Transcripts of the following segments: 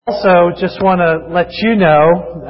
Also, just want to let you know,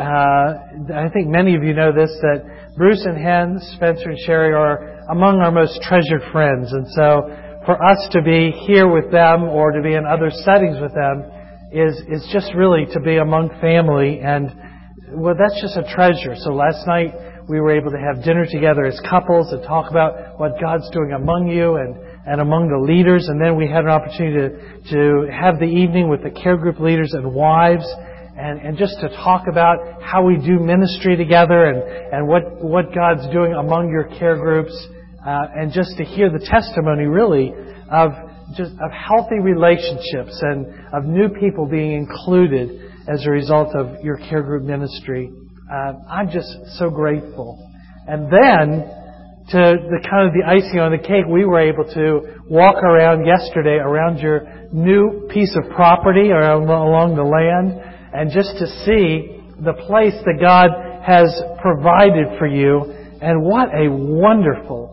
I think many of you know this, that Bruce and Hen, Spencer and Sherry are among our most treasured friends. And so for us to be here with them or to be in other settings with them is just really to be among family. And well, that's just a treasure. So last night we were able to have dinner together as couples and talk about what God's doing among you and among the leaders. And then we had an opportunity to have the evening with the care group leaders and wives and just to talk about how we do ministry together and what God's doing among your care groups and just to hear the testimony really of healthy relationships and of new people being included as a result of your care group ministry. I'm just so grateful. And then to the kind of the icing on the cake, we were able to walk around yesterday around your new piece of property along the land and just to see the place that God has provided for you. And what a wonderful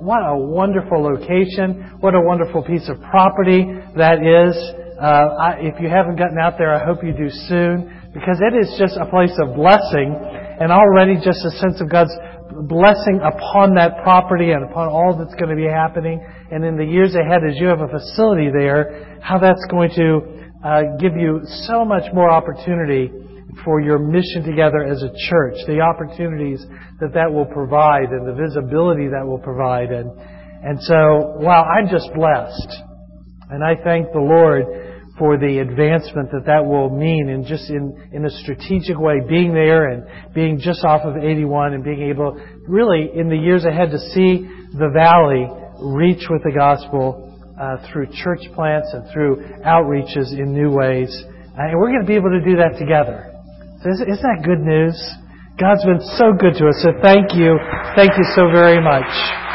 location, what a wonderful piece of property that is. If you haven't gotten out there, I hope you do soon, because it is just a place of blessing and already just a sense of God's blessing upon that property and upon all that's going to be happening. And in the years ahead, as you have a facility there, how that's going to give you so much more opportunity for your mission together as a church, the opportunities that will provide and the visibility that will provide. And so, wow, I'm just blessed. And I thank the Lord for the advancement that will mean in a strategic way, being there and being just off of 81 and being able really in the years ahead to see the valley reach with the gospel through church plants and through outreaches in new ways. And we're going to be able to do that together. So isn't that good news? God's been so good to us. So thank you. Thank you so very much.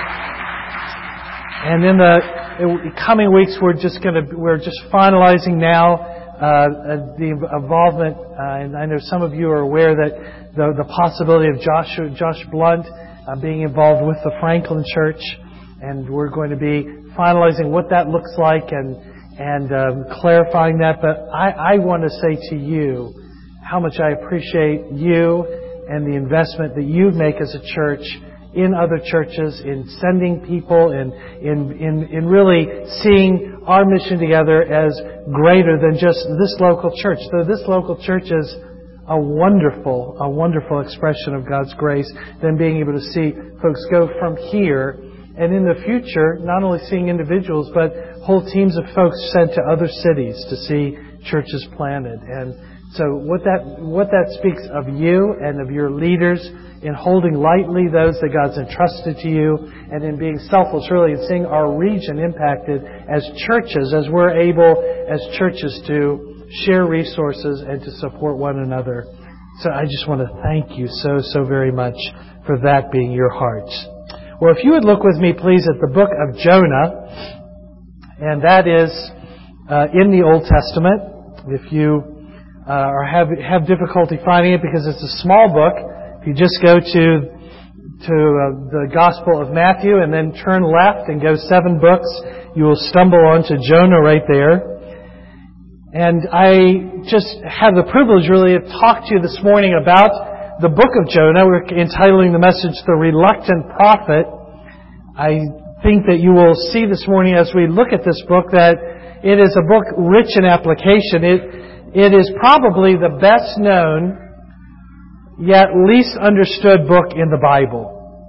And in the coming weeks, we're just finalizing now the involvement. And I know some of you are aware that the possibility of Josh Blunt being involved with the Franklin Church, and we're going to be finalizing what that looks like and clarifying that. But I want to say to you how much I appreciate you and the investment that you make as a church in other churches, in sending people, in really seeing our mission together as greater than just this local church. Though this local church is a wonderful expression of God's grace, then being able to see folks go from here and in the future, not only seeing individuals, but whole teams of folks sent to other cities to see churches planted. And so what that speaks of you and of your leaders in holding lightly those that God's entrusted to you and in being selfless really and seeing our region impacted as churches, as we're able as churches to share resources and to support one another. So I just want to thank you so very much for that being your hearts. Well, if you would look with me please at the book of Jonah, and that is in the Old Testament. If you have difficulty finding it because it's a small book, if you just go to the Gospel of Matthew and then turn left and go 7 books, you will stumble onto Jonah right there. And I just have the privilege really to talk to you this morning about the book of Jonah. We're entitling the message, The Reluctant Prophet. I think that you will see this morning as we look at this book that it is a book rich in application. It is probably the best known yet least understood book in the Bible.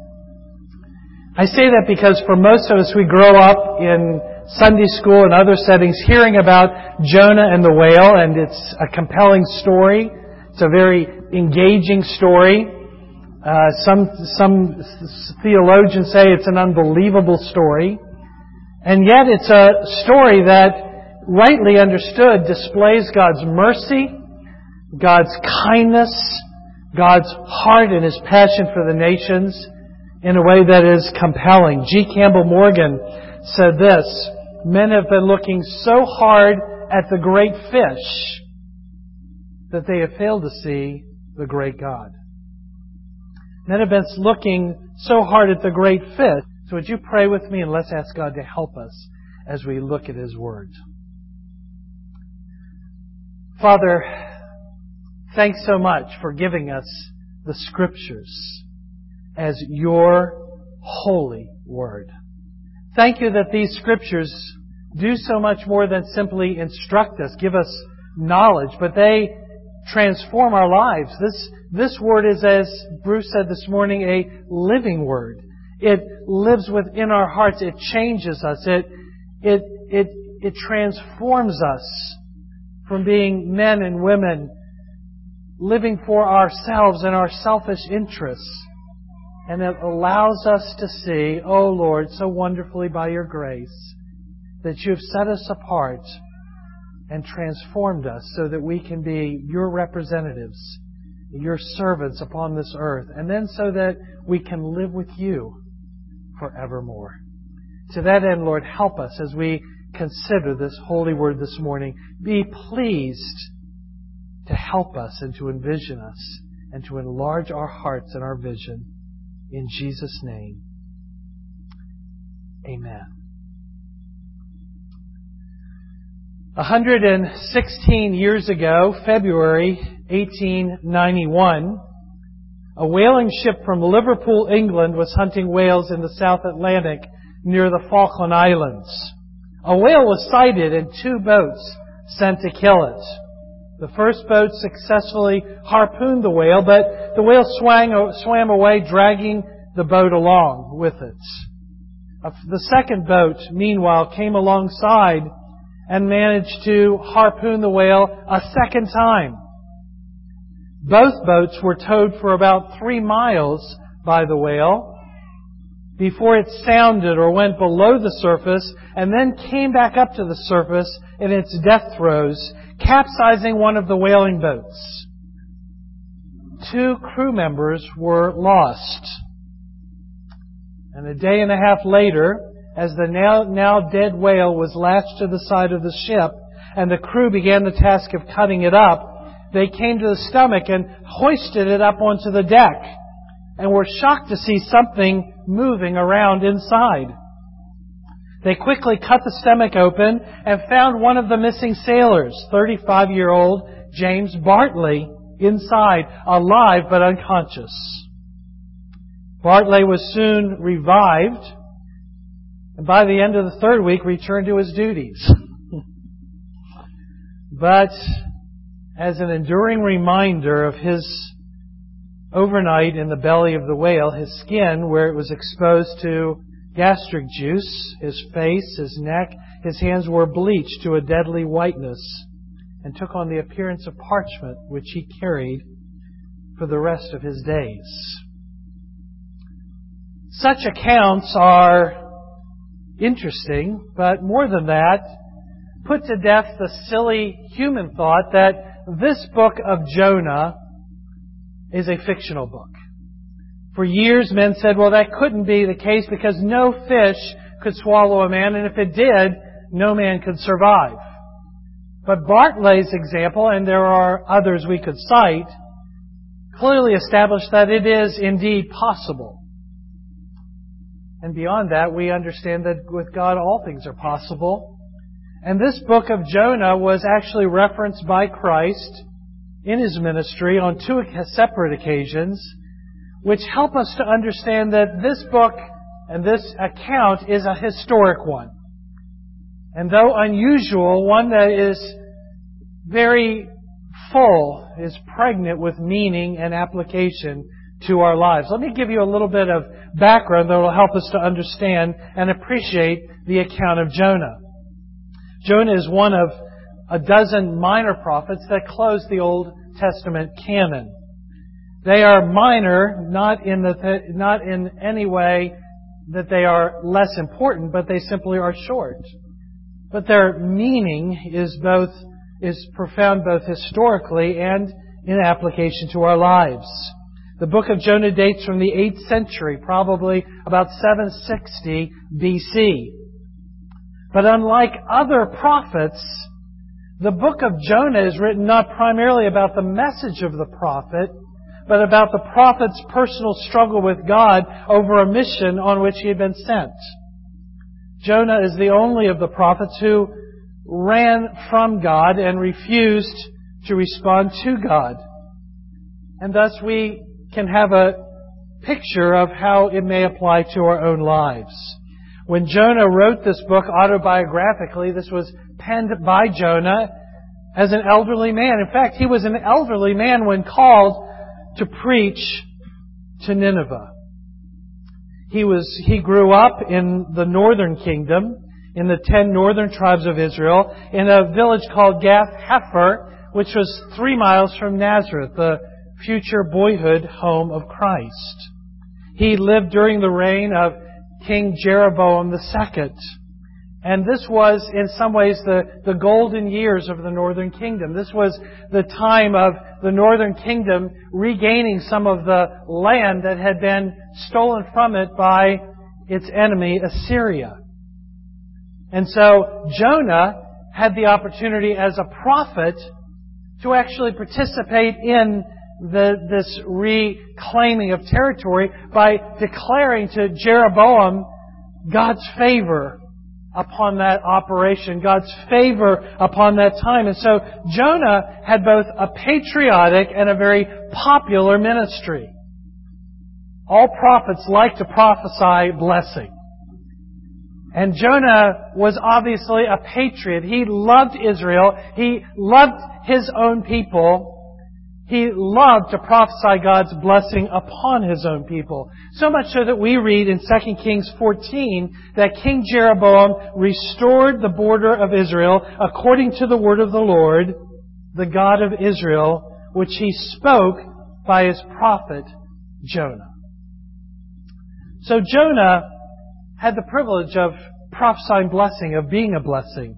I say that because for most of us, we grow up in Sunday school and other settings hearing about Jonah and the whale, and it's a compelling story. It's a very engaging story. Some theologians say it's an unbelievable story. And yet it's a story that, rightly understood, displays God's mercy, God's kindness, God's heart and His passion for the nations in a way that is compelling. G. Campbell Morgan said this: men have been looking so hard at the great fish that they have failed to see the great God. Men have been looking so hard at the great fish. So would you pray with me and let's ask God to help us as we look at His Word. Father, thanks so much for giving us the Scriptures as your holy Word. Thank you that these Scriptures do so much more than simply instruct us, give us knowledge, but they transform our lives. This Word is, as Bruce said this morning, a living Word. It lives within our hearts. It changes us. It transforms us from being men and women living for ourselves and our selfish interests. And it allows us to see, oh Lord, so wonderfully by your grace, that you have set us apart and transformed us so that we can be your representatives, your servants upon this earth, and then so that we can live with you forevermore. To that end, Lord, help us as we consider this holy word this morning. Be pleased to help us and to envision us and to enlarge our hearts and our vision. In Jesus' name, amen. 116 years ago, February 1891, a whaling ship from Liverpool, England, was hunting whales in the South Atlantic near the Falkland Islands. A whale was sighted and 2 boats sent to kill it. The first boat successfully harpooned the whale, but the whale swam away, dragging the boat along with it. The second boat, meanwhile, came alongside and managed to harpoon the whale a second time. Both boats were towed for about 3 miles by the whale before it sounded or went below the surface and then came back up to the surface in its death throes, capsizing one of the whaling boats. 2 crew members were lost. And a day and a half later, as the now dead whale was lashed to the side of the ship and the crew began the task of cutting it up, they came to the stomach and hoisted it up onto the deck and were shocked to see something moving around inside. They quickly cut the stomach open and found one of the missing sailors, 35-year-old James Bartley, inside, alive but unconscious. Bartley was soon revived, and by the end of the 3rd week returned to his duties. But as an enduring reminder of his overnight in the belly of the whale, his skin, where it was exposed to gastric juice, his face, his neck, his hands were bleached to a deadly whiteness and took on the appearance of parchment, which he carried for the rest of his days. Such accounts are interesting, but more than that, put to death the silly human thought that this book of Jonah is a fictional book. For years, men said, well, that couldn't be the case because no fish could swallow a man, and if it did, no man could survive. But Bartley's example, and there are others we could cite, clearly established that it is indeed possible. And beyond that, we understand that with God all things are possible. And this book of Jonah was actually referenced by Christ in His ministry on 2 separate occasions, which help us to understand that this book and this account is a historic one. And though unusual, one that is very full, is pregnant with meaning and application to our lives. Let me give you a little bit of background that will help us to understand and appreciate the account of Jonah. Jonah is one of a dozen minor prophets that close the Old Testament canon. They are minor, not in any way that they are less important, but they simply are short. But their meaning is profound both historically and in application to our lives. The book of Jonah dates from the 8th century, probably about 760 BC. But unlike other prophets, the book of Jonah is written not primarily about the message of the prophet, but about the prophet's personal struggle with God over a mission on which he had been sent. Jonah is the only of the prophets who ran from God and refused to respond to God. And thus we can have a picture of how it may apply to our own lives. When Jonah wrote this book autobiographically, this was penned by Jonah as an elderly man. In fact, he was an elderly man when called to preach to Nineveh. He grew up in the northern kingdom, in the 10 northern tribes of Israel, in a village called Gath Hepher, which was 3 miles from Nazareth, the future boyhood home of Christ. He lived during the reign of King Jeroboam II. And this was, in some ways, the golden years of the northern kingdom. This was the time of the northern kingdom regaining some of the land that had been stolen from it by its enemy, Assyria. And so Jonah had the opportunity as a prophet to actually participate in this reclaiming of territory by declaring to Jeroboam God's favor upon that operation, God's favor upon that time. And so Jonah had both a patriotic and a very popular ministry. All prophets like to prophesy blessing. And Jonah was obviously a patriot. He loved Israel. He loved his own people. He loved to prophesy God's blessing upon His own people. So much so that we read in 2 Kings 14 that King Jeroboam restored the border of Israel according to the word of the Lord, the God of Israel, which He spoke by His prophet Jonah. So Jonah had the privilege of prophesying blessing, of being a blessing.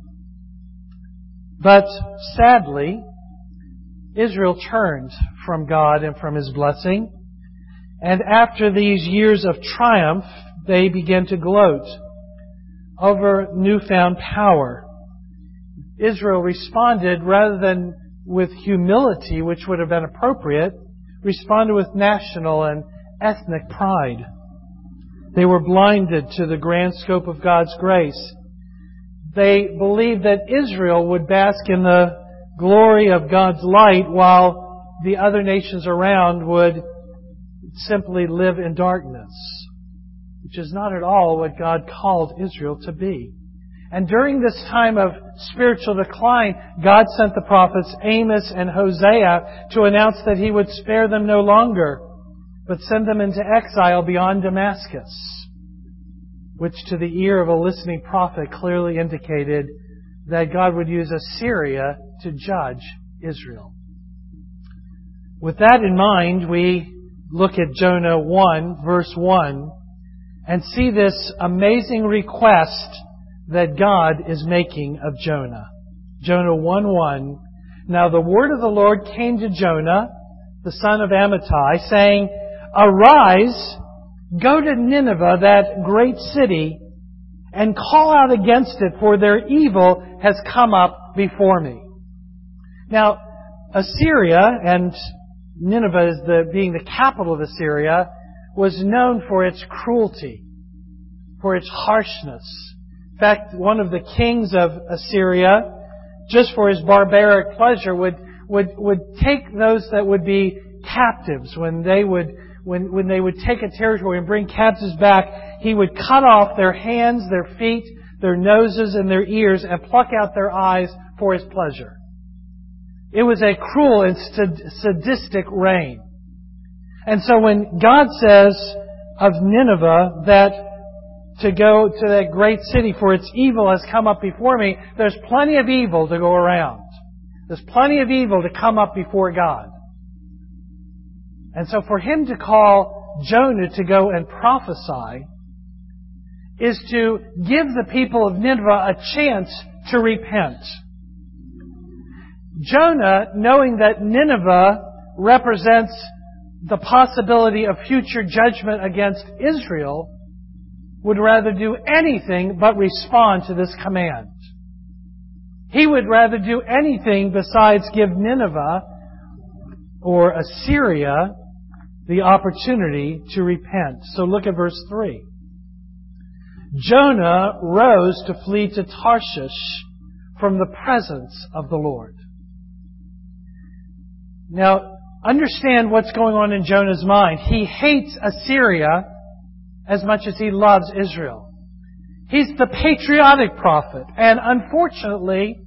But sadly, Israel turned from God and from His blessing. And after these years of triumph, they began to gloat over newfound power. Israel responded, rather than with humility, which would have been appropriate, responded with national and ethnic pride. They were blinded to the grand scope of God's grace. They believed that Israel would bask in the glory of God's light while the other nations around would simply live in darkness, which is not at all what God called Israel to be. And during this time of spiritual decline, God sent the prophets Amos and Hosea to announce that He would spare them no longer, but send them into exile beyond Damascus, which to the ear of a listening prophet clearly indicated that God would use Assyria to judge Israel. With that in mind, we look at Jonah 1, verse 1, and see this amazing request that God is making of Jonah. Jonah 1:1. Now the word of the Lord came to Jonah, the son of Amittai, saying, Arise, go to Nineveh, that great city, and call out against it, for their evil has come up before me. Now, Assyria, and Nineveh being the capital of Assyria, was known for its cruelty, for its harshness. In fact, one of the kings of Assyria, just for his barbaric pleasure, would take those that would be captives. When they would take a territory and bring captives back, he would cut off their hands, their feet, their noses, and their ears, and pluck out their eyes for his pleasure. It was a cruel and sadistic reign. And so when God says of Nineveh that to go to that great city, for its evil has come up before me, there's plenty of evil to go around. There's plenty of evil to come up before God. And so for Him to call Jonah to go and prophesy is to give the people of Nineveh a chance to repent. Jonah, knowing that Nineveh represents the possibility of future judgment against Israel, would rather do anything but respond to this command. He would rather do anything besides give Nineveh or Assyria the opportunity to repent. So look at verse 3. Jonah rose to flee to Tarshish from the presence of the Lord. Now, understand what's going on in Jonah's mind. He hates Assyria as much as he loves Israel. He's the patriotic prophet. And unfortunately,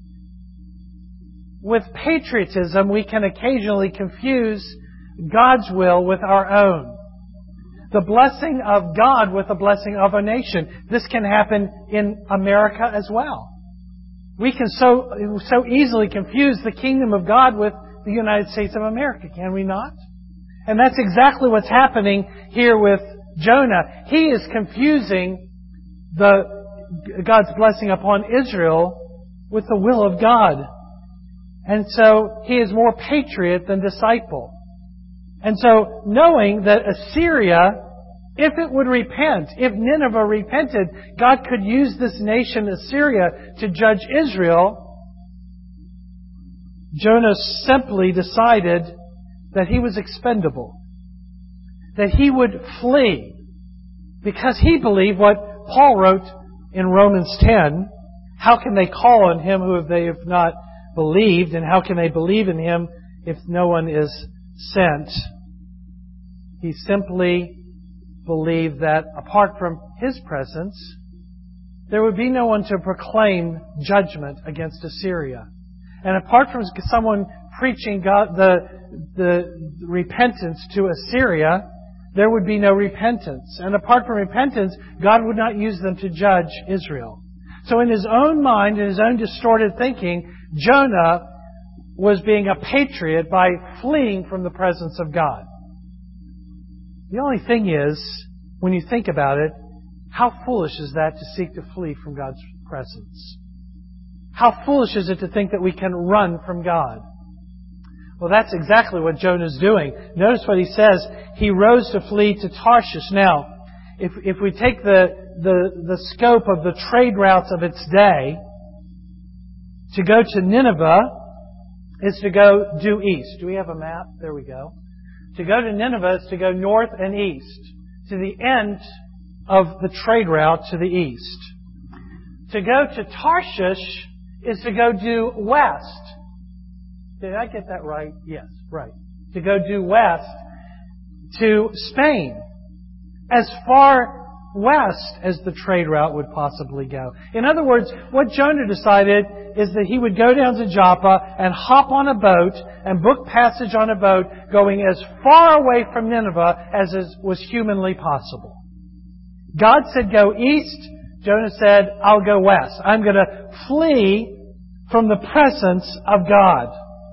with patriotism, we can occasionally confuse God's will with our own. The blessing of God with the blessing of a nation. This can happen in America as well. We can so easily confuse the kingdom of God with the United States of America, can we not? And that's exactly what's happening here with Jonah. He is confusing God's blessing upon Israel with the will of God. And so he is more patriot than disciple. And so knowing that Assyria, if it would repent, if Nineveh repented, God could use this nation Assyria to judge Israel, Jonah simply decided that he was expendable. That he would flee. Because he believed what Paul wrote in Romans 10, how can they call on Him who they have not believed, and how can they believe in Him if no one is sent? He simply believed that apart from His presence, there would be no one to proclaim judgment against Assyria. And apart from someone preaching God, the repentance to Assyria, there would be no repentance. And apart from repentance, God would not use them to judge Israel. So in his own mind, in his own distorted thinking, Jonah was being a patriot by fleeing from the presence of God. The only thing is, when you think about it, how foolish is that to seek to flee from God's presence? How foolish is it to think that we can run from God? Well, that's exactly what Jonah's doing. Notice what he says. He rose to flee to Tarshish. Now, if we take the scope of the trade routes of its day, to go to Nineveh is to go due east. Do we have a map? There we go. To go to Nineveh is to go north and east, to the end of the trade route to the east. To go to Tarshish is to go due west. Did I get that right? Yes, right. To go due west to Spain, as far west as the trade route would possibly go. In other words, what Jonah decided is that he would go down to Joppa and hop on a boat and book passage on a boat going as far away from Nineveh as was humanly possible. God said, go east. Jonah said, I'll go west. I'm going to flee from the presence of God.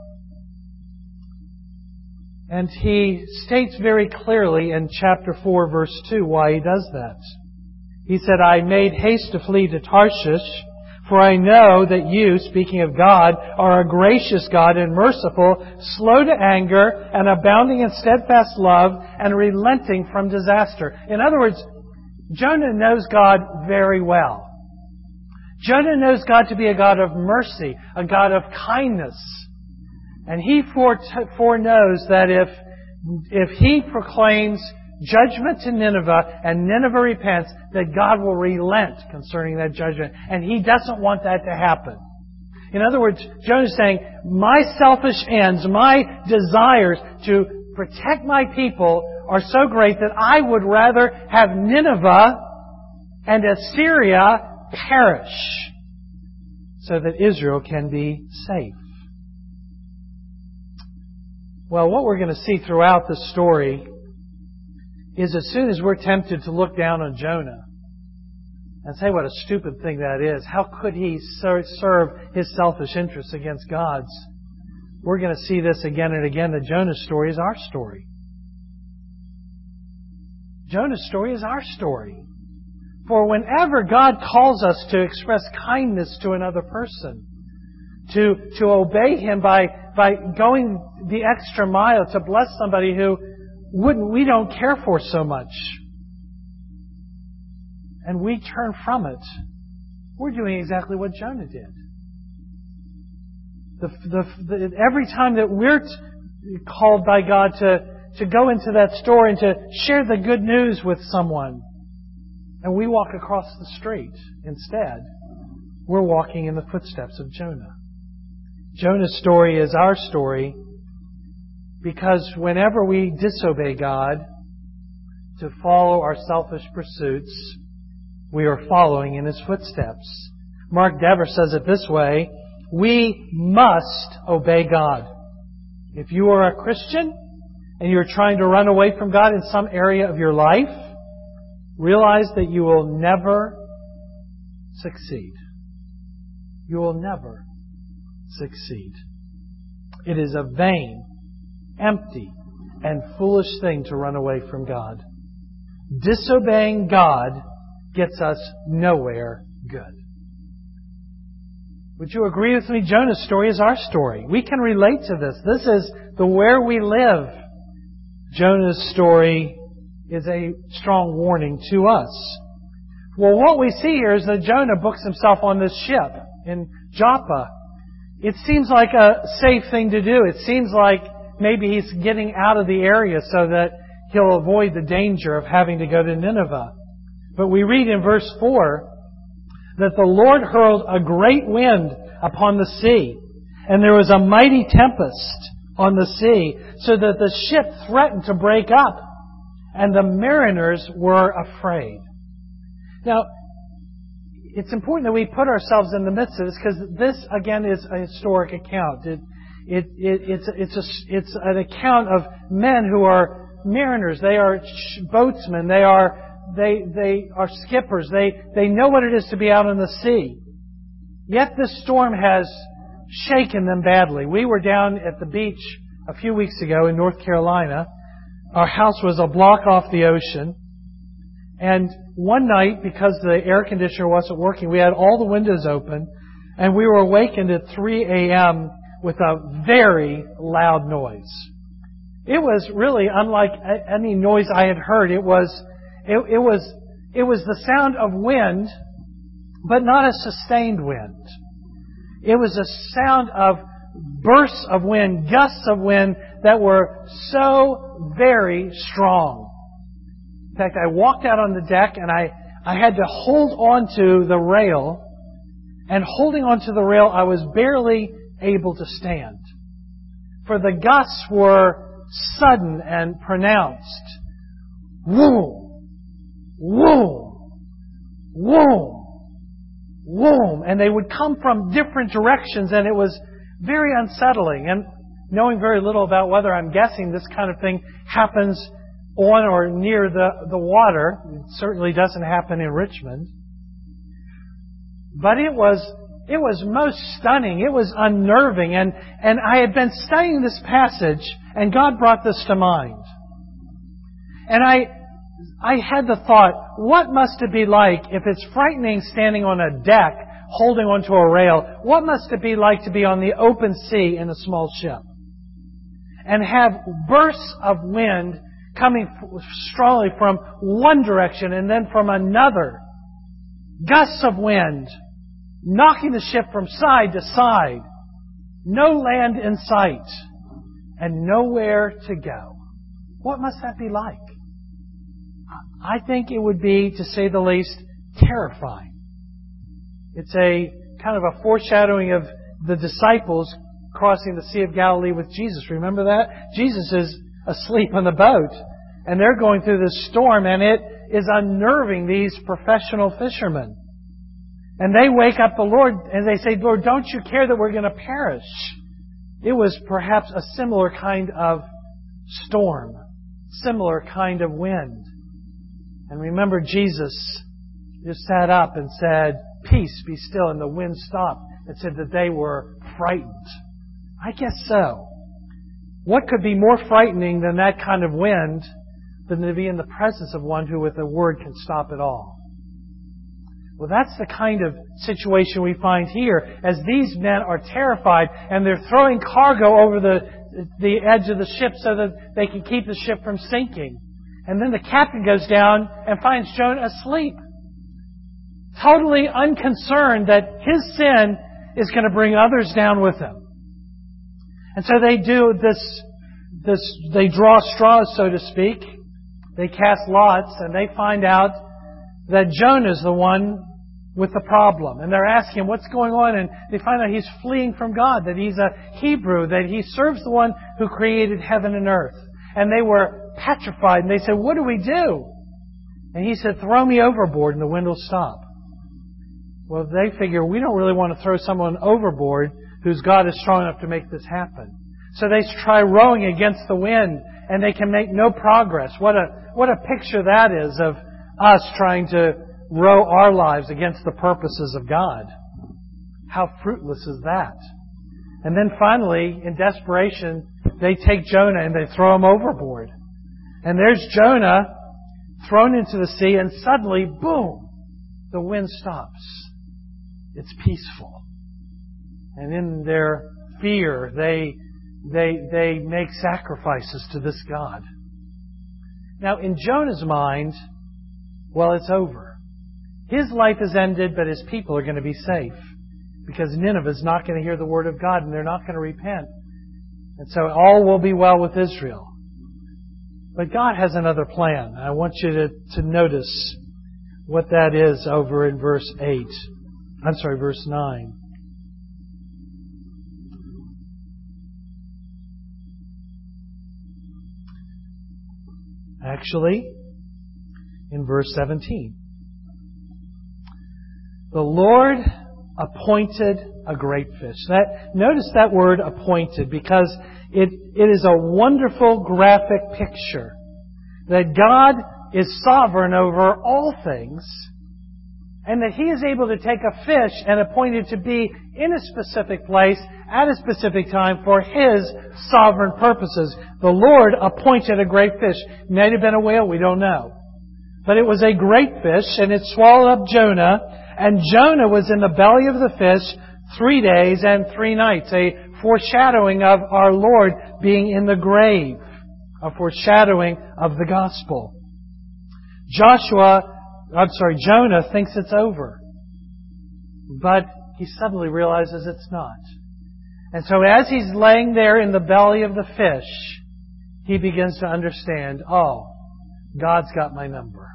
And he states very clearly in chapter 4, verse 2, why he does that. He said, I made haste to flee to Tarshish, for I know that you, speaking of God, are a gracious God and merciful, slow to anger, and abounding in steadfast love, and relenting from disaster. In other words, Jonah knows God very well. Jonah knows God to be a God of mercy, a God of kindness. And he foreknows that if he proclaims judgment to Nineveh and Nineveh repents, that God will relent concerning that judgment. And he doesn't want that to happen. In other words, Jonah is saying, my selfish ends, my desires to protect my people are so great that I would rather have Nineveh and Assyria perish so that Israel can be safe. Well, what we're going to see throughout the story is as soon as we're tempted to look down on Jonah and say what a stupid thing that is, how could he serve his selfish interests against God's? We're going to see this again and again, that Jonah's story is our story. Jonah's story is our story. For whenever God calls us to express kindness to another person, to obey Him by going the extra mile to bless somebody who we don't care for so much, and we turn from it, we're doing exactly what Jonah did. Every time that we're called by God to go into that store and to share the good news with someone, and we walk across the street instead, we're walking in the footsteps of Jonah. Jonah's story is our story Because whenever we disobey God to follow our selfish pursuits, we are following in His footsteps. Mark Dever says it this way: we must obey God. If you are a Christian and you're trying to run away from God in some area of your life, realize that you will never succeed. You will never succeed. It is a vain, empty, and foolish thing to run away from God. Disobeying God gets us nowhere good. Would you agree with me? Jonah's story is our story. We can relate to this. This is the where we live. Jonah's story is a strong warning to us. Well, what we see here is that Jonah books himself on this ship in Joppa. It seems like a safe thing to do. It seems like maybe he's getting out of the area so that he'll avoid the danger of having to go to Nineveh. But we read in verse 4 that the Lord hurled a great wind upon the sea, and there was a mighty tempest on the sea, so that the ship threatened to break up, and the mariners were afraid. Now, it's important that we put ourselves in the midst of this, because this, again, is a historic account. It's an account of men who are mariners. They are boatsmen. They are skippers. They know what it is to be out on the sea. Yet this storm has shaken them badly. We were down at the beach a few weeks ago in North Carolina. Our house was a block off the ocean. And one night, because the air conditioner wasn't working, we had all the windows open, and we were awakened at 3 a.m. with a very loud noise. It was really unlike any noise I had heard. It was the sound of wind, but not a sustained wind. It was a sound of bursts of wind, gusts of wind that were so very strong. In fact, I walked out on the deck and I had to hold on to the rail. And holding onto the rail, I was barely able to stand. For the gusts were sudden and pronounced. Whoom! Whoom! Whoom! Whoom! And they would come from different directions, and it was very unsettling. And knowing very little about weather, I'm guessing this kind of thing happens on or near the water. It certainly doesn't happen in Richmond. But it was most stunning. It was unnerving. And I had been studying this passage, and God brought this to mind. And I had the thought, what must it be like if it's frightening standing on a deck holding onto a rail? What must it be like to be on the open sea in a small ship? And have bursts of wind coming strongly from one direction and then from another. Gusts of wind knocking the ship from side to side. No land in sight and nowhere to go. What must that be like? I think it would be, to say the least, terrifying. It's a kind of a foreshadowing of the disciples crossing the Sea of Galilee with Jesus. Remember that? Jesus is asleep on the boat, and they're going through this storm, and it is unnerving these professional fishermen. And they wake up the Lord, and they say, Lord, don't you care that we're going to perish? It was perhaps a similar kind of storm, similar kind of wind. And remember, Jesus just sat up and said, peace, be still, and the wind stopped, and said that they were frightened. I guess so. What could be more frightening than that kind of wind than to be in the presence of one who with a word can stop it all? Well, that's the kind of situation we find here, as these men are terrified and they're throwing cargo over the edge of the ship so that they can keep the ship from sinking. And then the captain goes down and finds Jonah asleep, totally unconcerned that his sin is going to bring others down with him. And so they do they draw straws, so to speak. They cast lots, and they find out that Jonah is the one with the problem. And they're asking him, what's going on? And they find out he's fleeing from God, that he's a Hebrew, that he serves the one who created heaven and earth. And they were petrified, and they said, what do we do? And he said, throw me overboard and the wind will stop. Well, they figure, we don't really want to throw someone overboard whose God is strong enough to make this happen. So they try rowing against the wind, and they can make no progress. What a picture that is of us trying to row our lives against the purposes of God. How fruitless is that? And then finally, in desperation, they take Jonah and they throw him overboard. And there's Jonah thrown into the sea, and suddenly, boom, the wind stops. It's peaceful. And in their fear, they make sacrifices to this God. Now, in Jonah's mind, well, it's over. His life is ended, but his people are going to be safe. Because Nineveh is not going to hear the word of God, and they're not going to repent. And so all will be well with Israel. But God has another plan. I want you to notice what that is over in verse 9. Actually, in verse 17. The Lord appointed a great fish. Notice that word appointed, because it is a wonderful graphic picture that God is sovereign over all things, and that He is able to take a fish and appoint it to be in a specific place at a specific time for His sovereign purposes. The Lord appointed a great fish. It might have been a whale, we don't know. But it was a great fish, and it swallowed up Jonah, and Jonah was in the belly of the fish 3 days and 3 nights, a foreshadowing of our Lord being in the grave, a foreshadowing of the gospel. Jonah thinks it's over, but he suddenly realizes it's not. And so as he's laying there in the belly of the fish, he begins to understand, oh, God's got my number.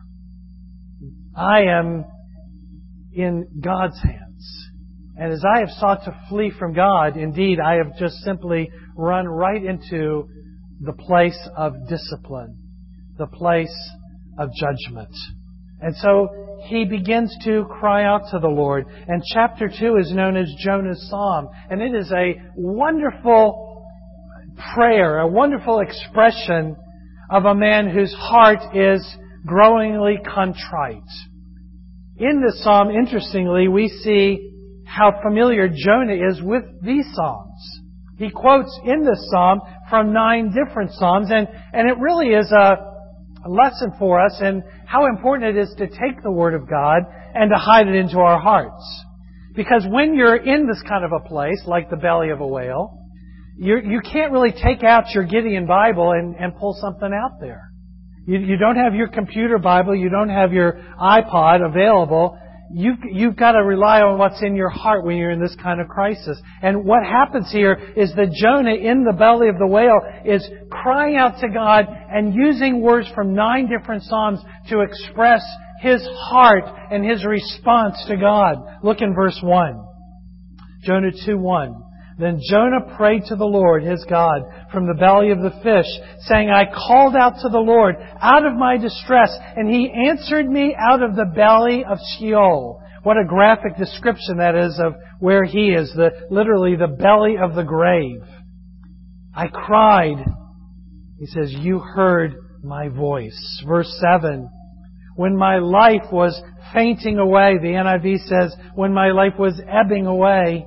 I am in God's hands. And as I have sought to flee from God, indeed, I have just simply run right into the place of discipline, the place of judgment. And so he begins to cry out to the Lord. And chapter 2 is known as Jonah's Psalm. And it is a wonderful prayer, a wonderful expression of a man whose heart is growingly contrite. In this psalm, interestingly, we see how familiar Jonah is with these psalms. He quotes in this psalm from 9 different psalms, and it really is a lesson for us in how important it is to take the Word of God and to hide it into our hearts. Because when you're in this kind of a place, like the belly of a whale, you can't really take out your Gideon Bible and pull something out there. You don't have your computer Bible, you don't have your iPod available. You've got to rely on what's in your heart when you're in this kind of crisis. And what happens here is that Jonah in the belly of the whale is crying out to God and using words from 9 different Psalms to express his heart and his response to God. Look in verse 1. Jonah 2:1. Then Jonah prayed to the Lord, his God, from the belly of the fish, saying, I called out to the Lord out of my distress, and He answered me out of the belly of Sheol. What a graphic description that is of where he is, literally the belly of the grave. I cried. He says, you heard my voice. Verse 7. When my life was fainting away, the NIV says, when my life was ebbing away,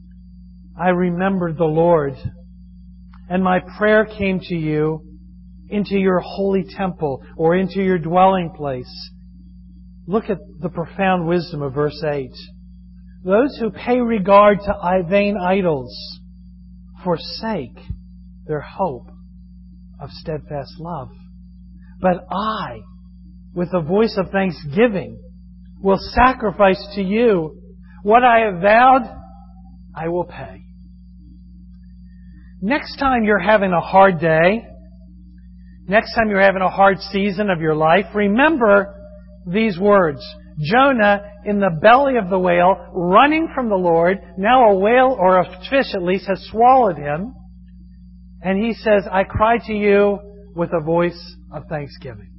I remembered the Lord, and my prayer came to you into your holy temple, or into your dwelling place. Look at the profound wisdom of verse 8. Those who pay regard to vain idols forsake their hope of steadfast love. But I, with a voice of thanksgiving, will sacrifice to you what I have vowed, I will pay. Next time you're having a hard day, next time you're having a hard season of your life, remember these words. Jonah in the belly of the whale, running from the Lord. Now a whale, or a fish at least, has swallowed him. And he says, I cry to you with a voice of thanksgiving.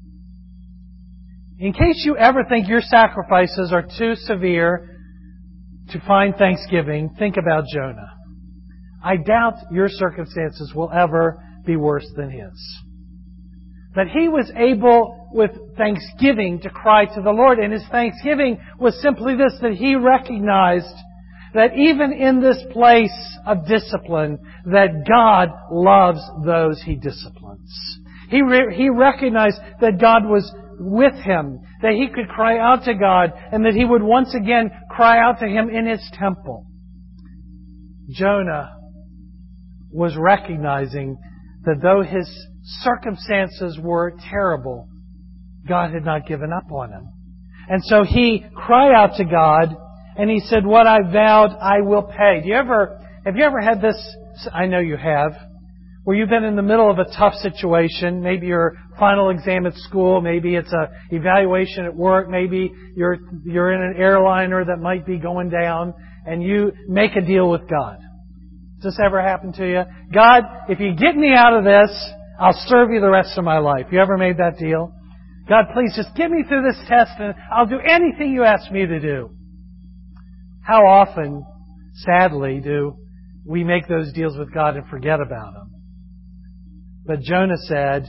In case you ever think your sacrifices are too severe to find thanksgiving, think about Jonah. I doubt your circumstances will ever be worse than his. But he was able, with thanksgiving, to cry to the Lord. And his thanksgiving was simply this, that he recognized that even in this place of discipline, that God loves those He disciplines. He recognized that God was with him, that he could cry out to God, and that he would once again cry out to Him in His temple. Jonah was recognizing that though his circumstances were terrible, God had not given up on him. And so he cried out to God, and he said, what I vowed, I will pay. Have you ever had this? I know you have. Where you've been in the middle of a tough situation. Maybe your final exam at school. Maybe it's an evaluation at work. Maybe you're in an airliner that might be going down, and you make a deal with God. Has this ever happened to you? God, if you get me out of this, I'll serve you the rest of my life. You ever made that deal? God, please just get me through this test and I'll do anything you ask me to do. How often, sadly, do we make those deals with God and forget about them? But Jonah said,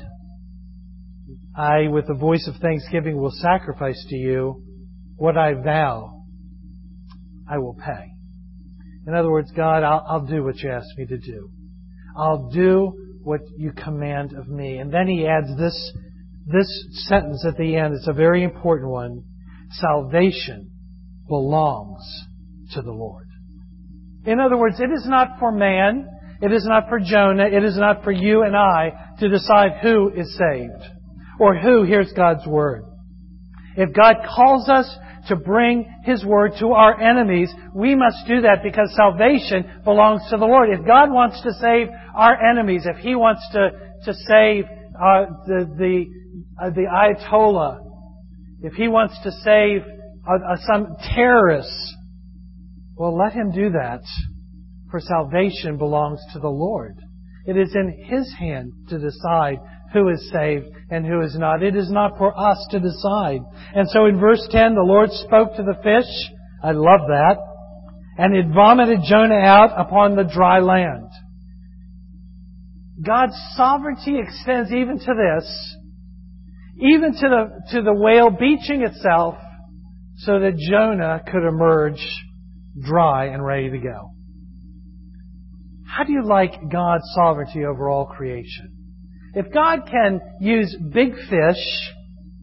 I, with the voice of thanksgiving, will sacrifice to you what I vow. I will pay. In other words, God, I'll do what you ask me to do. I'll do what you command of me. And then he adds this sentence at the end. It's a very important one. Salvation belongs to the Lord. In other words, it is not for man. It is not for Jonah. It is not for you and I to decide who is saved or who hears God's Word. If God calls us to bring His Word to our enemies, we must do that because salvation belongs to the Lord. If God wants to save our enemies, if He wants to save the Ayatollah, if He wants to save some terrorists, well, let Him do that. For salvation belongs to the Lord. It is in His hand to decide who is saved and who is not. It is not for us to decide. And so in verse 10, the Lord spoke to the fish. I love that. And it vomited Jonah out upon the dry land. God's sovereignty extends even to this, even to the whale beaching itself, so that Jonah could emerge dry and ready to go. How do you like God's sovereignty over all creation? If God can use big fish,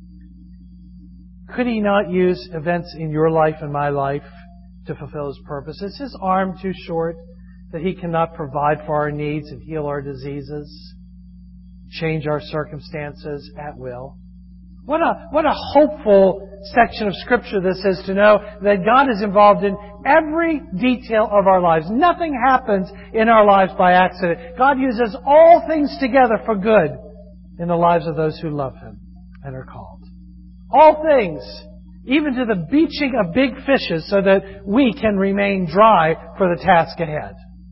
could He not use events in your life and my life to fulfill His purpose? Is His arm too short that He cannot provide for our needs and heal our diseases, change our circumstances at will? What a hopeful section of Scripture this is, to know that God is involved in every detail of our lives. Nothing happens in our lives by accident. God uses all things together for good in the lives of those who love Him and are called. All things, even to the beaching of big fishes, so that we can remain dry for the task ahead.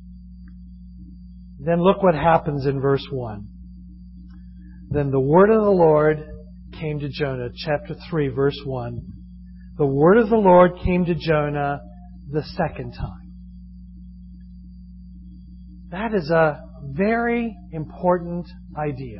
Then look what happens in verse 1. Then the word of the Lord came to Jonah, chapter 3, verse 1. The word of the Lord came to Jonah the second time. That is a very important idea.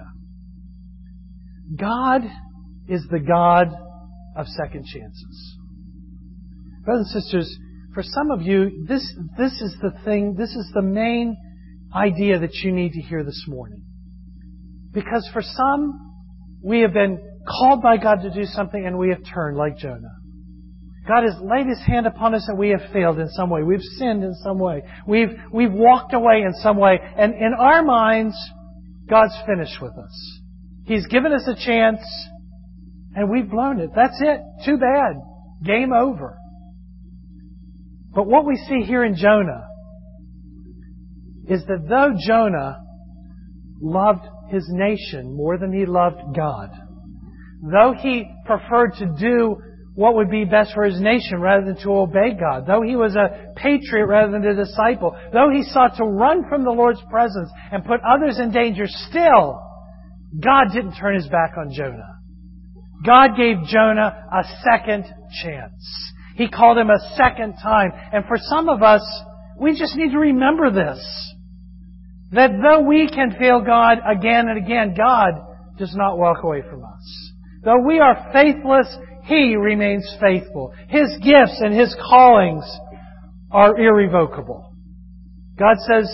God is the God of second chances. Brothers and sisters, for some of you, this is the thing, this is the main idea that you need to hear this morning. Because for some, we have been called by God to do something and we have turned like Jonah. God has laid His hand upon us and we have failed in some way. We've sinned in some way. We've walked away in some way. And in our minds, God's finished with us. He's given us a chance and we've blown it. That's it. Too bad. Game over. But what we see here in Jonah is that though Jonah loved his nation more than he loved God, though he preferred to do what would be best for his nation rather than to obey God. Though he was a patriot rather than a disciple. Though he sought to run from the Lord's presence and put others in danger, still, God didn't turn his back on Jonah. God gave Jonah a second chance. He called him a second time. And for some of us, we just need to remember this. That though we can fail God again and again, God does not walk away from us. Though we are faithless, He remains faithful. His gifts and His callings are irrevocable. God says,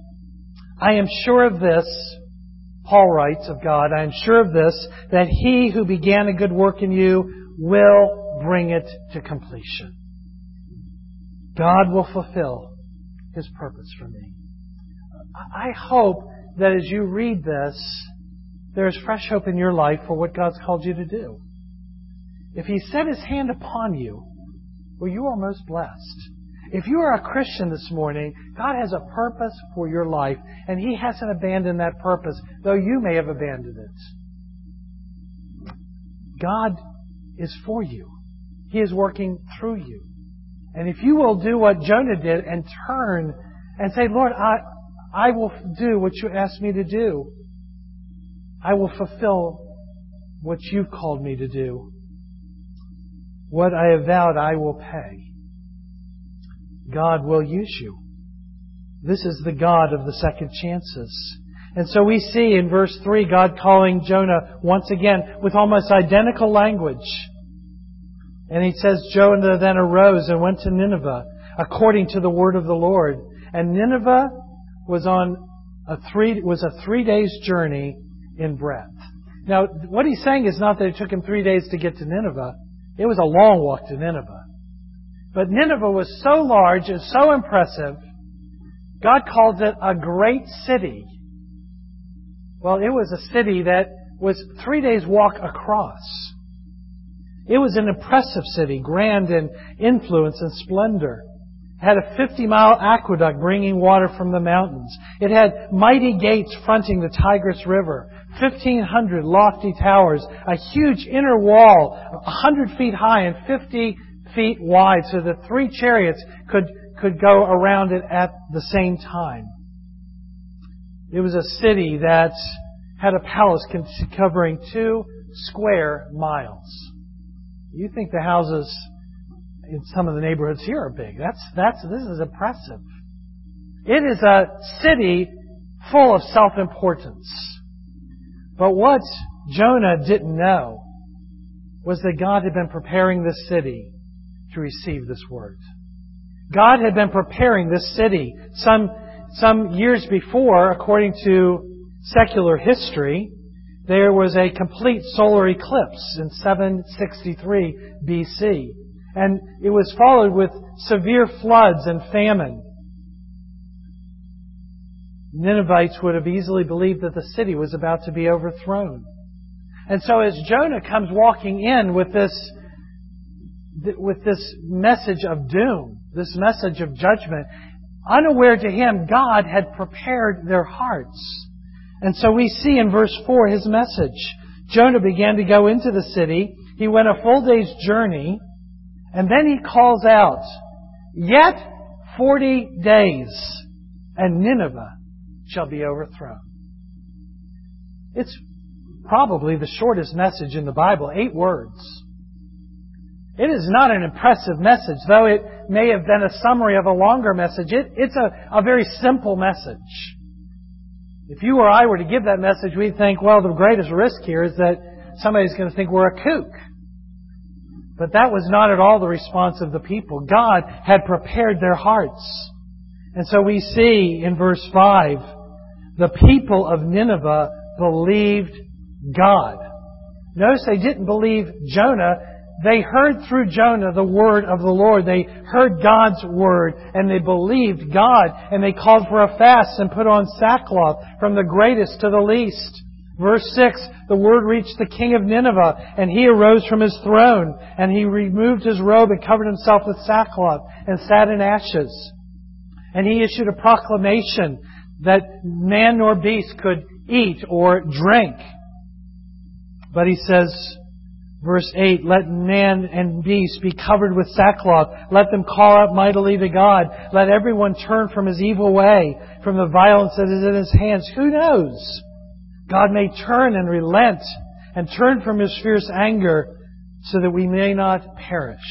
I am sure of this, Paul writes of God, I am sure of this, that He who began a good work in you will bring it to completion. God will fulfill His purpose for me. I hope that as you read this, there is fresh hope in your life for what God's called you to do. If He set His hand upon you, well, you are most blessed. If you are a Christian this morning, God has a purpose for your life, and He hasn't abandoned that purpose, though you may have abandoned it. God is for you. He is working through you. And if you will do what Jonah did and turn and say, Lord, I will do what you asked me to do. I will fulfill what you've called me to do. What I have vowed, I will pay. God will use you. This is the God of the second chances. And so we see in verse 3, God calling Jonah once again with almost identical language. And He says, Jonah then arose and went to Nineveh according to the word of the Lord. And Nineveh was a 3 days journey in breadth. Now, what he's saying is not that it took him 3 days to get to Nineveh. It was a long walk to Nineveh. But Nineveh was so large and so impressive, God calls it a great city. Well, it was a city that was 3 days walk across. It was an impressive city, grand in influence and splendor. It had a 50-mile aqueduct bringing water from the mountains. It had mighty gates fronting the Tigris River, 1,500 lofty towers, a huge inner wall 100 feet high and 50 feet wide so that 3 chariots could go around it at the same time. It was a city that had a palace covering 2 square miles. You think the houses in some of the neighborhoods here are big. This is impressive. It is a city full of self-importance. But what Jonah didn't know was that God had been preparing this city to receive this word. God had been preparing this city some years before, according to secular history. There was a complete solar eclipse in 763 BC. And it was followed with severe floods and famine. Ninevites would have easily believed that the city was about to be overthrown. And so as Jonah comes walking in with this message of doom, this message of judgment, unaware to him, God had prepared their hearts. And so we see in verse 4 His message. Jonah began to go into the city. He went a full day's journey. And then he calls out, yet 40 days, and Nineveh shall be overthrown. It's probably the shortest message in the Bible, 8 words. It is not an impressive message, though it may have been a summary of a longer message. It's a very simple message. If you or I were to give that message, we'd think, well, the greatest risk here is that somebody's going to think we're a kook. But that was not at all the response of the people. God had prepared their hearts. And so we see in verse 5, the people of Nineveh believed God. Notice they didn't believe Jonah. They heard through Jonah the word of the Lord. They heard God's word and they believed God. And they called for a fast and put on sackcloth from the greatest to the least. Verse 6, the word reached the king of Nineveh, and he arose from his throne, and he removed his robe and covered himself with sackcloth and sat in ashes. And he issued a proclamation that man nor beast could eat or drink. But he says, Verse 8, let man and beast be covered with sackcloth. Let them call out mightily to God. Let everyone turn from his evil way, from the violence that is in his hands. Who knows? God may turn and relent and turn from His fierce anger so that we may not perish.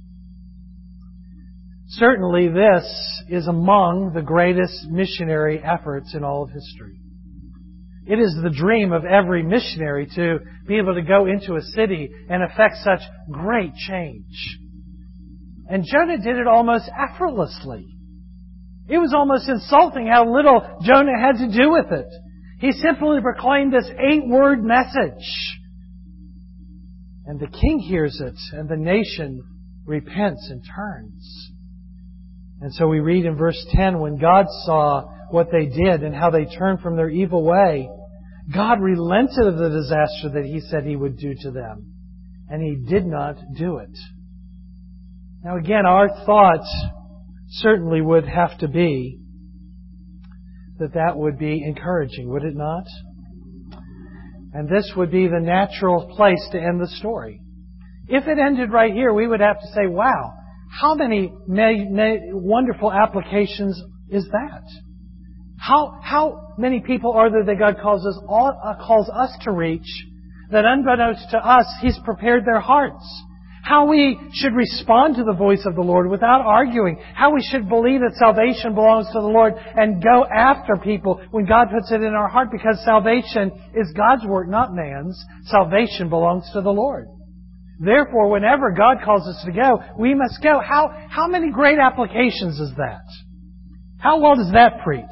Certainly this is among the greatest missionary efforts in all of history. It is the dream of every missionary to be able to go into a city and effect such great change. And Jonah did it almost effortlessly. It was almost insulting how little Jonah had to do with it. He simply proclaimed this 8-word message. And the king hears it, and the nation repents and turns. And so we read in verse 10, when God saw what they did and how they turned from their evil way, God relented of the disaster that He said He would do to them. And He did not do it. Now again, our thought certainly would have to be that would be encouraging, would it not? And this would be the natural place to end the story. If it ended right here, we would have to say, wow, how many wonderful applications is that? How many people are there that God calls us to reach, that unbeknownst to us, He's prepared their hearts? How we should respond to the voice of the Lord without arguing. How we should believe that salvation belongs to the Lord and go after people when God puts it in our heart, because salvation is God's work, not man's. Salvation belongs to the Lord. Therefore, whenever God calls us to go, we must go. How many great applications is that? How well does that preach?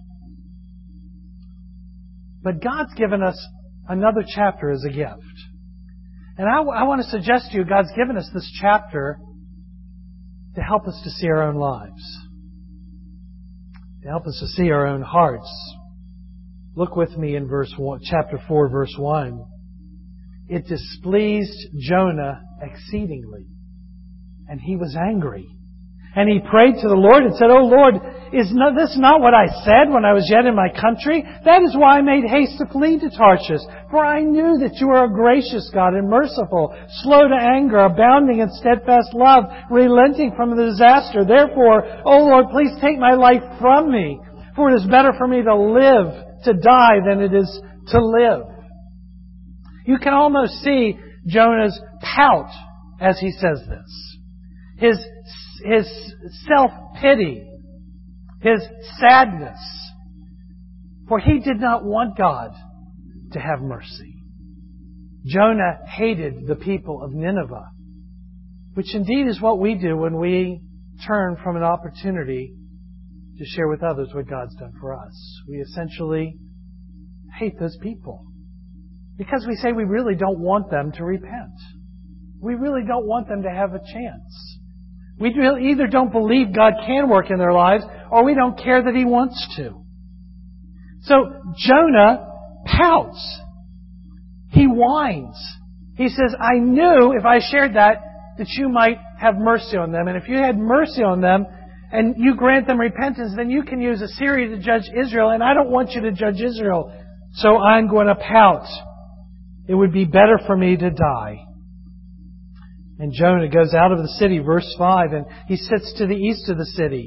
But God's given us another chapter as a gift. And I want to suggest to you, God's given us this chapter to help us to see our own lives. To help us to see our own hearts. Look with me in chapter 4, verse 1. It displeased Jonah exceedingly, and he was angry. And he prayed to the Lord and said, "O Lord, is this not what I said when I was yet in my country? That is why I made haste to flee to Tarshish. For I knew that you are a gracious God and merciful, slow to anger, abounding in steadfast love, relenting from the disaster. Therefore, O Lord, please take my life from me. For it is better for me to die than it is to live." You can almost see Jonah's pout as he says this. His self-pity, his sadness, for he did not want God to have mercy. Jonah hated the people of Nineveh, which indeed is what we do when we turn from an opportunity to share with others what God's done for us. We essentially hate those people because we say we really don't want them to repent. We really don't want them to have a chance. We either don't believe God can work in their lives, or we don't care that He wants to. So Jonah pouts. He whines. He says, I knew if I shared that you might have mercy on them. And if you had mercy on them and you grant them repentance, then you can use Assyria to judge Israel. And I don't want you to judge Israel. So I'm going to pout. It would be better for me to die. And Jonah goes out of the city, verse 5, and he sits to the east of the city.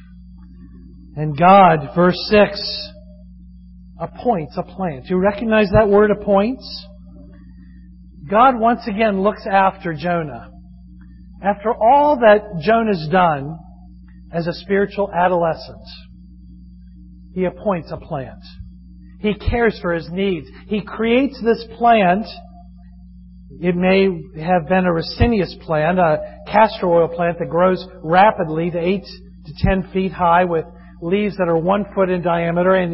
And God, verse 6, appoints a plant. Do you recognize that word, appoints? God once again looks after Jonah. After all that Jonah's done as a spiritual adolescent, He appoints a plant. He cares for his needs. He creates this plant. It may have been a ricinus plant, a castor oil plant that grows rapidly to 8 to 10 feet high with leaves that are 1 foot in diameter, and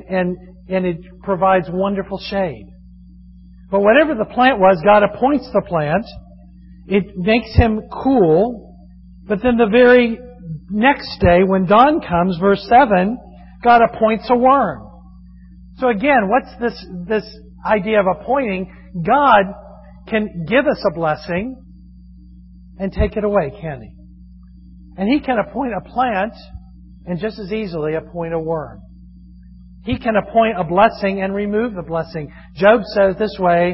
it provides wonderful shade. But whatever the plant was, God appoints the plant. It makes him cool. But then the very next day, when dawn comes, verse 7, God appoints a worm. So again, what's this idea of appointing? God can give us a blessing and take it away, can He? And He can appoint a plant and just as easily appoint a worm. He can appoint a blessing and remove the blessing. Job says this way,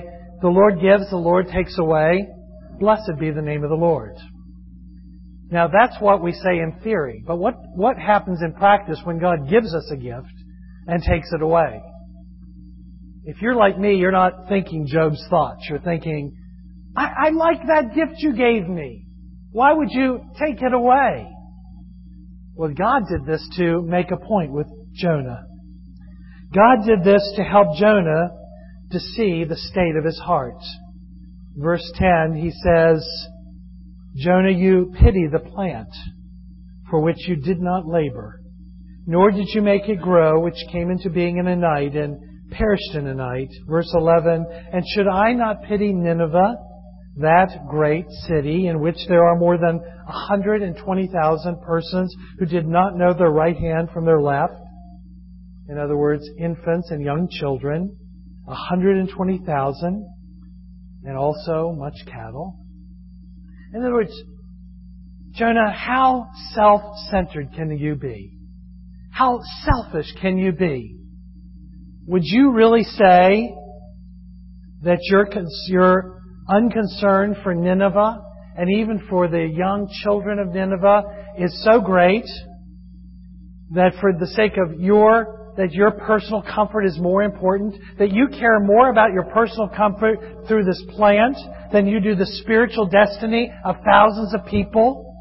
The Lord gives, the Lord takes away. Blessed be the name of the Lord. Now that's what we say in theory. But what happens in practice when God gives us a gift and takes it away? If you're like me, you're not thinking Job's thoughts. You're thinking, I like that gift you gave me. Why would you take it away? Well, God did this to make a point with Jonah. God did this to help Jonah to see the state of his heart. Verse 10, he says, Jonah, you pity the plant for which you did not labor, nor did you make it grow, which came into being in a night and perished in a night. Verse 11, and should I not pity Nineveh, that great city in which there are more than 120,000 persons who did not know their right hand from their left? In other words, infants and young children, 120,000, and also much cattle. In other words, Jonah, how self-centered can you be? How selfish can you be? Would you really say that you're unconcerned for Nineveh and even for the young children of Nineveh is so great that for the sake of your personal comfort is more important, that you care more about your personal comfort through this plant than you do the spiritual destiny of thousands of people?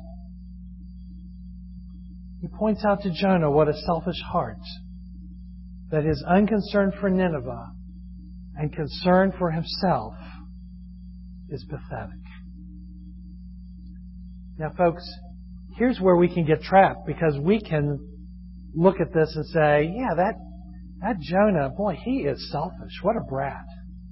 He points out to Jonah what a selfish heart, that is unconcerned for Nineveh and concerned for himself, is pathetic. Now, folks, here's where we can get trapped, because we can look at this and say, yeah, that Jonah, boy, he is selfish. What a brat.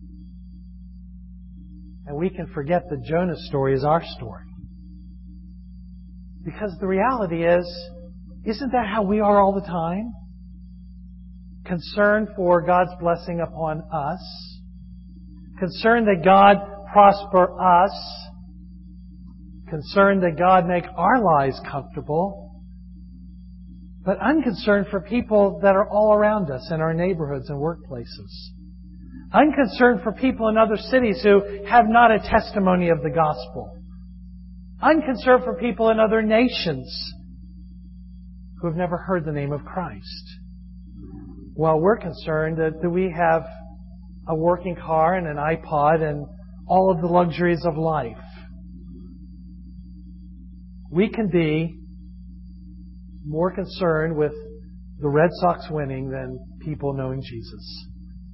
And we can forget that Jonah's story is our story. Because the reality is, isn't that how we are all the time? Concerned for God's blessing upon us. Concerned that God prosper us. Concerned that God make our lives comfortable. But unconcerned for people that are all around us in our neighborhoods and workplaces. Unconcerned for people in other cities who have not a testimony of the gospel. Unconcerned for people in other nations who have never heard the name of Christ. While we're concerned that we have a working car and an iPod and all of the luxuries of life. We can be more concerned with the Red Sox winning than people knowing Jesus.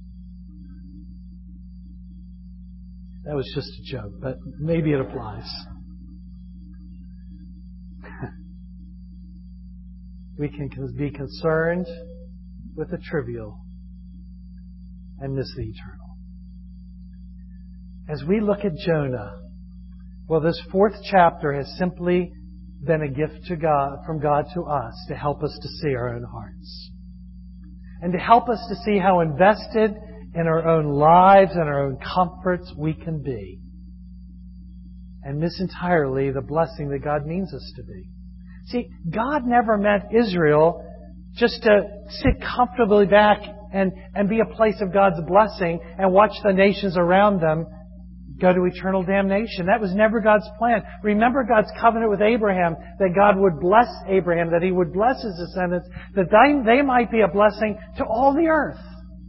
That was just a joke, but maybe it applies. We can be concerned with the trivial and miss the eternal. As we look at Jonah, well, this fourth chapter has simply been a gift to God, from God to us, to help us to see our own hearts. And to help us to see how invested in our own lives and our own comforts we can be. And miss entirely the blessing that God means us to be. See, God never meant Israel just to sit comfortably back and be a place of God's blessing and watch the nations around them go to eternal damnation. That was never God's plan. Remember God's covenant with Abraham, that God would bless Abraham, that He would bless his descendants, that they might be a blessing to all the earth.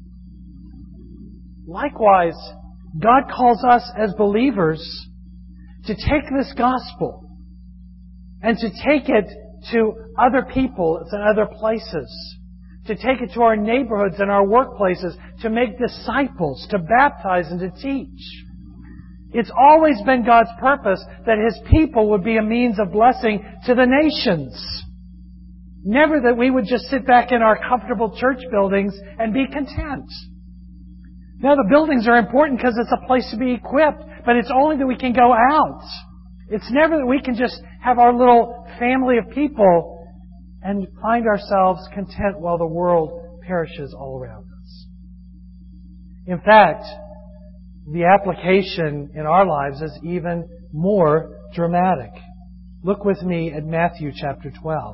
Likewise, God calls us as believers to take this gospel and to take it to other people and other places, to take it to our neighborhoods and our workplaces, to make disciples, to baptize and to teach. It's always been God's purpose that His people would be a means of blessing to the nations. Never that we would just sit back in our comfortable church buildings and be content. Now, the buildings are important because it's a place to be equipped, but it's only that we can go out. It's never that we can just have our little family of people and find ourselves content while the world perishes all around us. In fact, the application in our lives is even more dramatic. Look with me at Matthew chapter 12.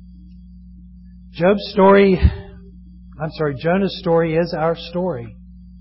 Jonah's story is our story.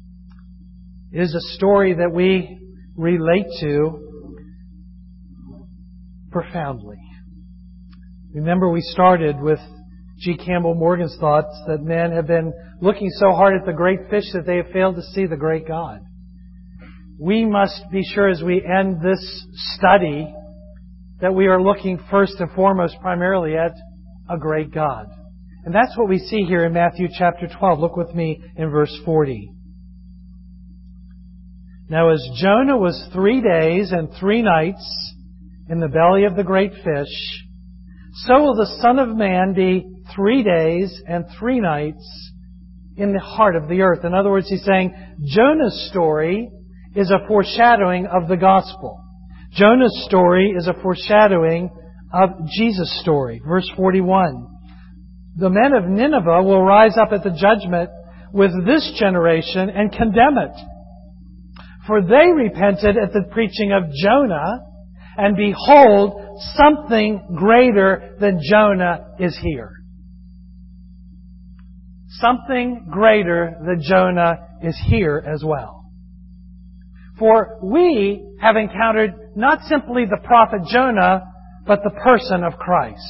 It is a story that we relate to profoundly. Remember, we started with G. Campbell Morgan's thoughts that men have been looking so hard at the great fish that they have failed to see the great God. We must be sure as we end this study that we are looking first and foremost primarily at a great God. And that's what we see here in Matthew chapter 12. Look with me in verse 40. Now as Jonah was 3 days and 3 nights in the belly of the great fish, so will the Son of Man be 3 days and 3 nights in the heart of the earth. In other words, he's saying Jonah's story is a foreshadowing of the gospel. Jonah's story is a foreshadowing of Jesus' story. Verse 41. The men of Nineveh will rise up at the judgment with this generation and condemn it. For they repented at the preaching of Jonah, and behold, something greater than Jonah is here. Something greater than Jonah is here as well. For we have encountered not simply the prophet Jonah, but the person of Christ.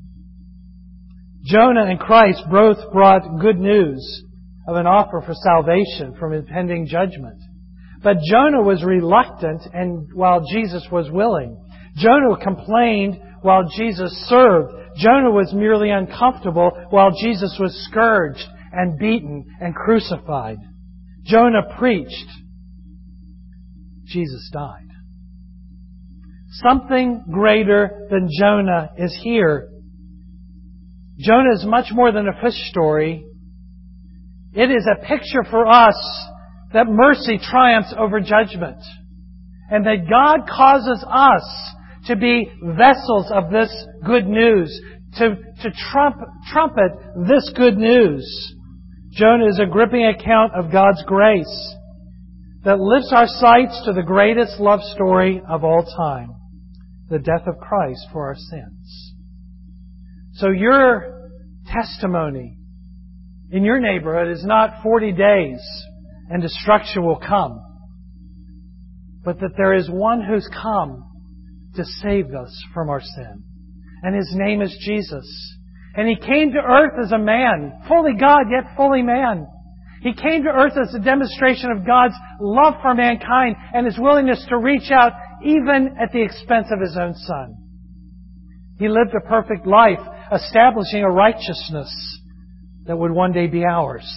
Jonah and Christ both brought good news of an offer for salvation from impending judgment. But Jonah was reluctant and while Jesus was willing. Jonah complained while Jesus served. Jonah was merely uncomfortable while Jesus was scourged and beaten and crucified. Jonah preached. Jesus died. Something greater than Jonah is here. Jonah is much more than a fish story. It is a picture for us that mercy triumphs over judgment. And that God causes us to be vessels of this good news, to trumpet this good news. Jonah is a gripping account of God's grace that lifts our sights to the greatest love story of all time, the death of Christ for our sins. So your testimony in your neighborhood is not 40 days and destruction will come, but that there is one who's come to save us from our sin. And His name is Jesus. And He came to earth as a man, fully God yet fully man. He came to earth as a demonstration of God's love for mankind and His willingness to reach out even at the expense of His own Son. He lived a perfect life, establishing a righteousness that would one day be ours.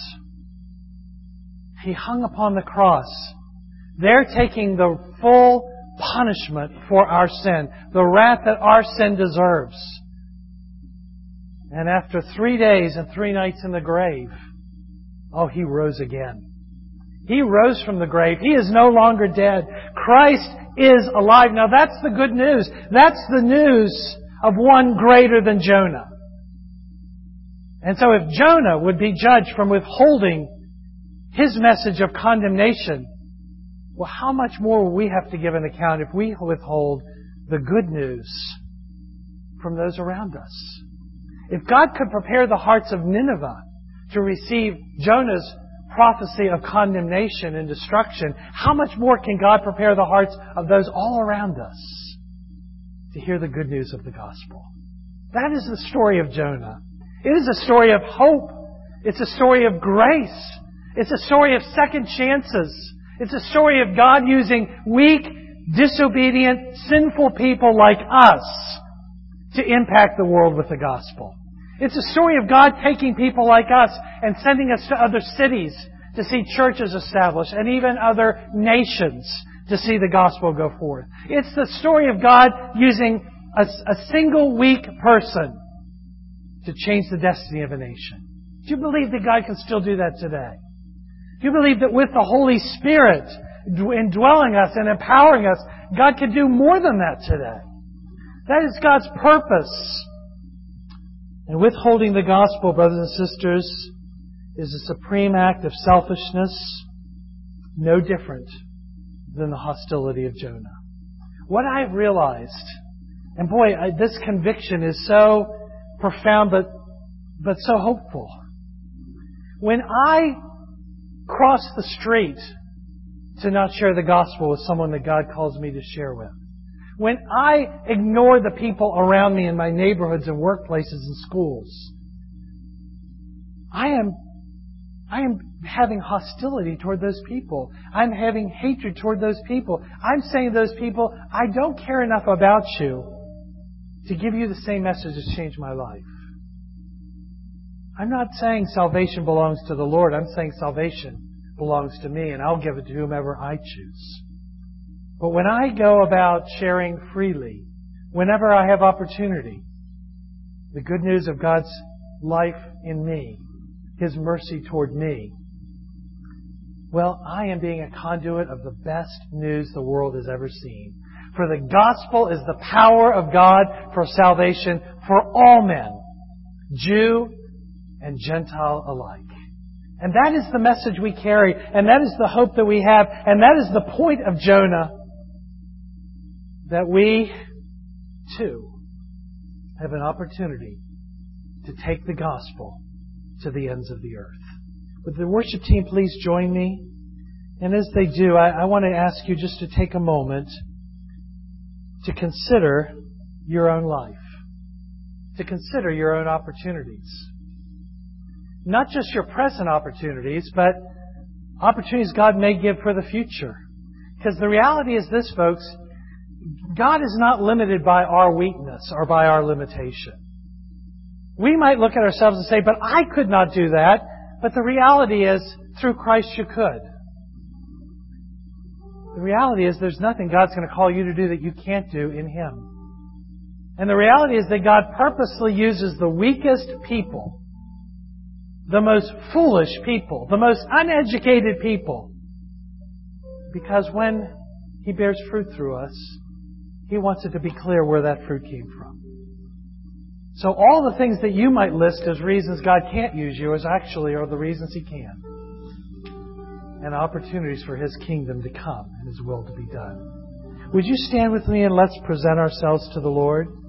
He hung upon the cross, there taking the full punishment for our sin, the wrath that our sin deserves. And after 3 days and 3 nights in the grave, He rose again. He rose from the grave. He is no longer dead. Christ is alive. Now that's the good news. That's the news of one greater than Jonah. And so if Jonah would be judged from withholding his message of condemnation, well, how much more will we have to give an account if we withhold the good news from those around us? If God could prepare the hearts of Nineveh to receive Jonah's prophecy of condemnation and destruction, how much more can God prepare the hearts of those all around us to hear the good news of the gospel? That is the story of Jonah. It is a story of hope. It's a story of grace. It's a story of second chances. It's a story of God using weak, disobedient, sinful people like us to impact the world with the gospel. It's a story of God taking people like us and sending us to other cities to see churches established and even other nations to see the gospel go forth. It's the story of God using a single weak person to change the destiny of a nation. Do you believe that God can still do that today? Do you believe that with the Holy Spirit indwelling us and empowering us, God can do more than that today? That is God's purpose. And withholding the gospel, brothers and sisters, is a supreme act of selfishness, no different than the hostility of Jonah. What I've realized, and boy, this conviction is so profound but so hopeful. When I cross the street to not share the gospel with someone that God calls me to share with. When I ignore the people around me in my neighborhoods and workplaces and schools, I am having hostility toward those people. I'm having hatred toward those people. I'm saying to those people, I don't care enough about you to give you the same message that's changed my life. I'm not saying salvation belongs to the Lord. I'm saying salvation belongs to me, and I'll give it to whomever I choose. But when I go about sharing freely, whenever I have opportunity, the good news of God's life in me, His mercy toward me, well, I am being a conduit of the best news the world has ever seen. For the gospel is the power of God for salvation for all men, Jew and Gentile alike. And that is the message we carry, and that is the hope that we have, and that is the point of Jonah, that we, too, have an opportunity to take the gospel to the ends of the earth. Would the worship team please join me? And as they do, I want to ask you just to take a moment to consider your own life, to consider your own opportunities. Not just your present opportunities, but opportunities God may give for the future. Because the reality is this, folks, God is not limited by our weakness or by our limitation. We might look at ourselves and say, but I could not do that. But the reality is, through Christ you could. The reality is there's nothing God's going to call you to do that you can't do in Him. And the reality is that God purposely uses the weakest people, the most foolish people, the most uneducated people, because when He bears fruit through us, He wants it to be clear where that fruit came from. So all the things that you might list as reasons God can't use you are the reasons He can. And opportunities for His kingdom to come and His will to be done. Would you stand with me and let's present ourselves to the Lord?